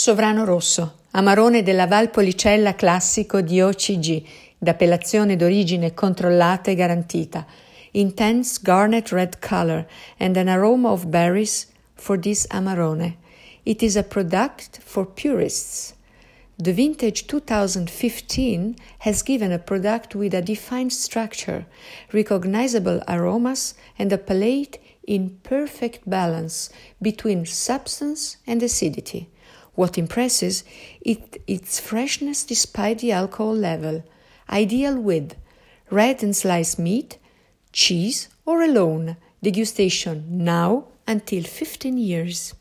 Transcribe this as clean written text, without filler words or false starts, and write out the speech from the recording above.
Sovrano rosso, amarone della Valpolicella classico di OCG, d'appellazione d'origine controllata e garantita. Intense garnet red color and an aroma of berries for this amarone. It is a product for purists. The vintage 2015 has given a product with a defined structure, recognizable aromas, and a palate in perfect balance between substance and acidity. What impresses is its freshness despite the alcohol level, ideal with red and sliced meat, cheese, or alone. Degustation now until 15 years.